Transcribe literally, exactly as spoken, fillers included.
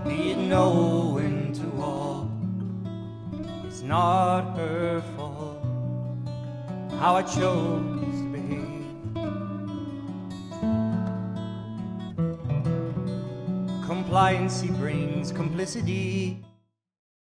Being know when to walk. It's not her fault how I chose to behave. Compliancy brings complicity.